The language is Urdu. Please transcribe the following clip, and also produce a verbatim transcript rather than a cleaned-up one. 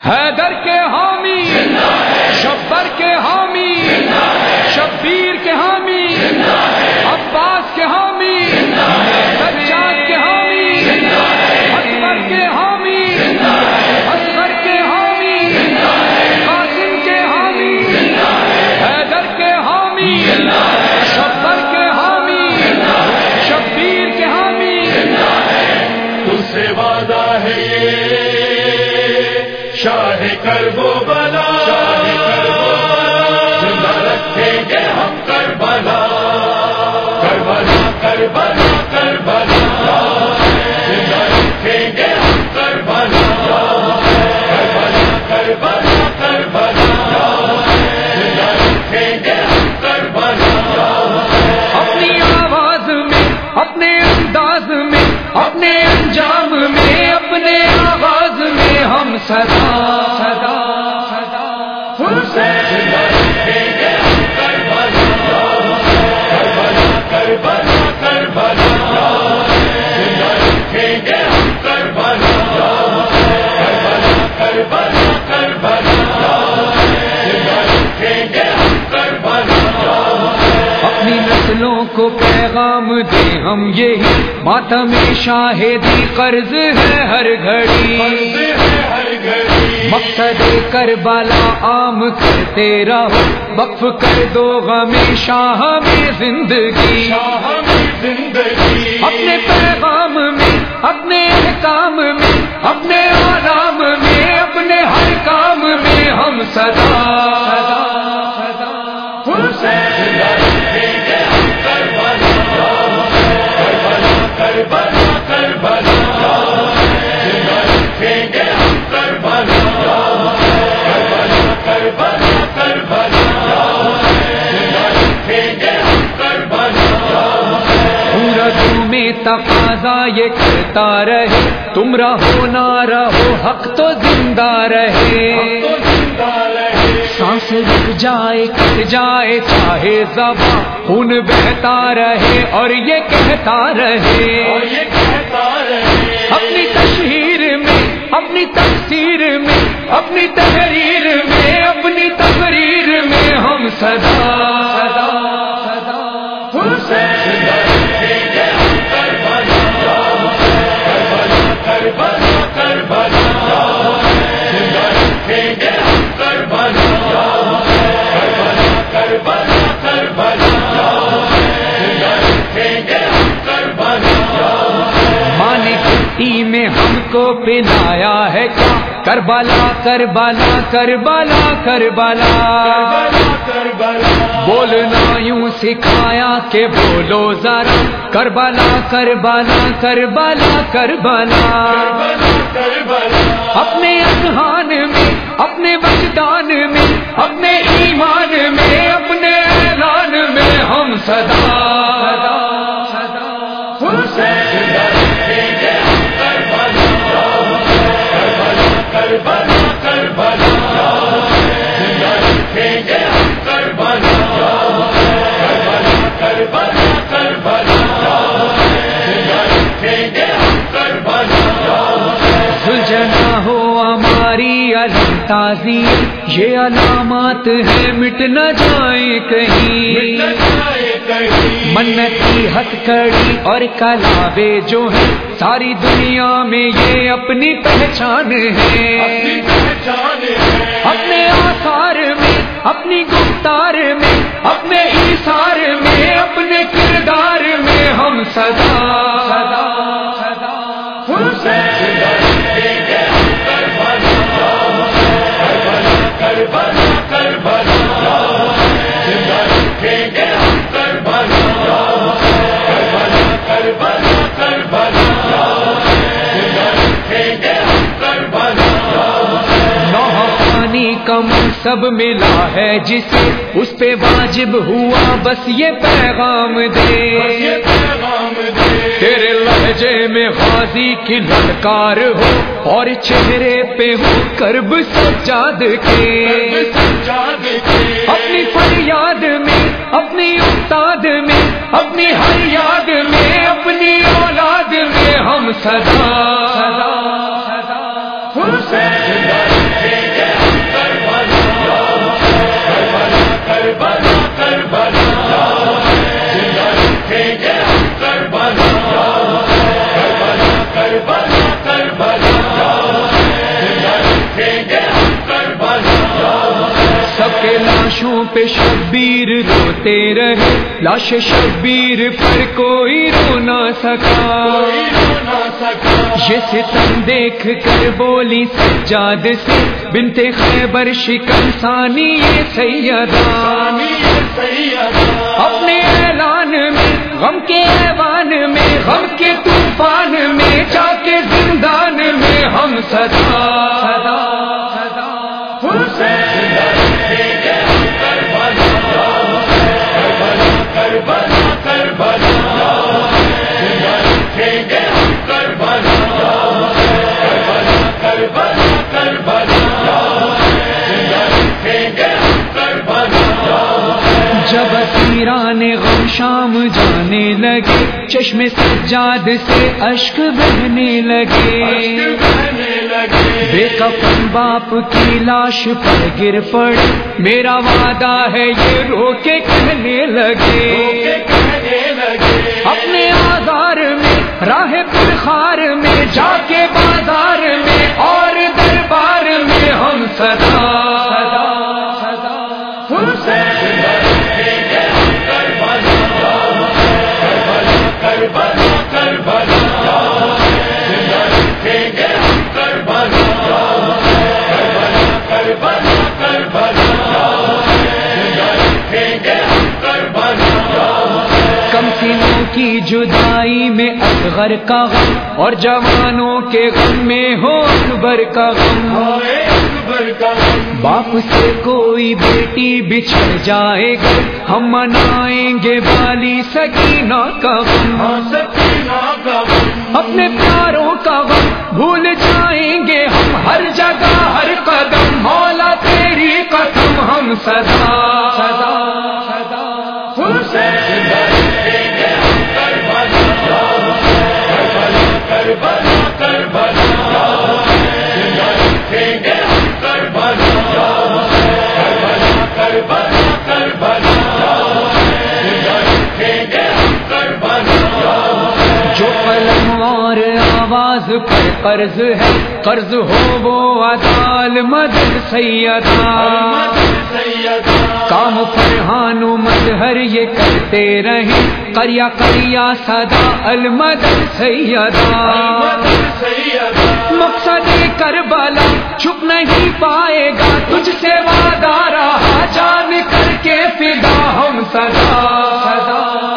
حیدر کے حامی، شبر کے حامی، شبیر کے حامی، عباس کے حامی، سجاد کے حامی، اکبر کے حامی، اصغر کے حامی، قاسم کے حامی، حیدر کے حامی، شبر کے حامی، شبیر کے حامی. تجھ سے وعدہ ہے یہ شاہ کربو بلا، زندہ رکھیں گے ہم کربلا، کربلا کربلا کربلا، زندہ رکھیں گے ہم کربلا، کربلا کربلا کربلا، زندہ رکھیں گے ہم کربلا. اپنی آواز میں، اپنے انداز میں، اپنے انجام میں، اپنے آواز میں ہم سدا سدا سدا حسین رکھیں گے ہم کربلا، کربلا کربلا کربلا، زندہ رکھیں گے ہم کربلا، کربلا کربلا کربلا، زندہ رکھیں گے ہم کربلا. اپنی نسلوں کو پیغام دے ہم یہی، ماتم شاہدی قرض ہے ہر گھڑی، ہر گھڑی مقصد کربلا عام کرتے رہو، وقف کر دو غم شاہ میں زندگی. شاہ میں زندگی اپنے پیغام میں، اپنے احکام میں، اپنے آرام میں، اپنے ہر کام میں ہم سدا سدا سدا حسین رکھیں گے ہم کربلا، کربلا کربلا کربلا، زندہ رکھیں گے ہم کربلا، کربلا کربلا کربلا، زندہ رکھیں گے ہم کربلا. پورا تمہیں تقاضا یہ کرتا رہے، تم رہو نہ رہو حق تو زندہ رہے. تو زندہ رہے سانس رک جائے کٹ جائے چاہے زباں، خون بہتا رہے اور یہ کہتا رہے. اور یہ کہتا رہے اپنی تشہیر میں، اپنی تفسیر میں، اپنی تحریر میں، اپنی تقریر میں ہم سدا سدا سدا حسین رکھیں گے ہم کربلا، کربلا کربلا کربلا، زندہ رکھیں گے ہم کربلا، کربلا کربلا کربلا، زندہ رکھیں گے ہم کربلا. ماں نے کھٹی میں ہم کو پلایا ہے کیا، کربلا کربلا کربلا کربلا، کربلا بولنا یوں سکھایا کہ بولو ذرا، کربلا کربلا کربلا کربلا. کربلا اپنے اذہان میں، اپنے وجدان میں، اپنے ایمان میں، اپنے اعلان میں ہم سدا سدا سدا حسین رکھیں گے ہم کربلا، کربلا کربلا کربلا، زندہ رکھیں گے ہم کربلا، کربلا کربلا کربلا، زندہ رکھیں گے ہم کربلا. سلجھنا ہو ہماری علم تازی، یہ علامات ہیں مٹ نہ جائیں کہیں. منتی ہتھ کڑی اور کلاوے جو ہیں ساری دنیا میں یہ اپنی پہچان ہے. اپنے آثار میں، اپنی گفتار میں، اپنے ایثار میں، اپنے کردار میں ہم سدا سدا سدا حسین رکھیں گے ہم کربلا، کربلا کربلا، زندہ رکھیں گے ہم کربلا، کربلا کربلا کربلا، زندہ رکھیں گے ہم کربلا. نوحانی کا منصب ملا ہے جسے، اس پہ واجب ہوا بس یہ پیغام دے. یہ پیغام دے تیرے لہجے میں غازی کی للکار ہو، اور چہرے پہ ہو کرب سجاد کے. سجاد کے اپنی فریاد میں، اپنی استاد میں، اپنی ہر یاد میں، اپنی اولاد میں ہم سدا سدا سدا حسین رکھیں پہ شبیر روتے رہے، لاش شبیر پر کوئی رو نہ سکا، یہ ستم دیکھ کر بولی سجاد سے بنت خیبر شکن ثانی یہ سیدہ، اپنے اعلان میں غم کے ایوان میں، غم کے طوفان میں، جا کے زندان میں ہم صدا صدا صدا جب اسیران غم شام جانے لگے، چشم سجاد سے اشک بہنے لگے، بے کفن باپ کی لاش پر گر پڑے، میرا وعدہ ہے یہ رو کے کہنے لگے، اپنے آزار میں راہ پرخار میں، جا کے بازار میں اور دربار میں ہم صدا صدا صدا کم سنوں کی جدائی میں اصغر کا غم، اور جوانوں کے غم میں ہو اکبر کا غم، باپ سے کوئی بیٹی بچھڑ جائے گا، ہم منائیں گے بالی سکینہ کا غم، اپنے پیاروں کا غم بھول جائیں گے ہم، ہر جگہ ہر قدم مولا تیری قسم ہم صدا صدا صدا جو قلم اور آواز پر قرض ہے، قرض ہو وہ عدال مدد سیدہ، کام فرحان و مظہر یہ کرتے رہے، قریہ قریہ صدا المدد سیدہ، مقصد کربلا چھپ نہیں پائے گا، تجھ سے وعدہ رہا جان کر کے فدا ہم صدا صدا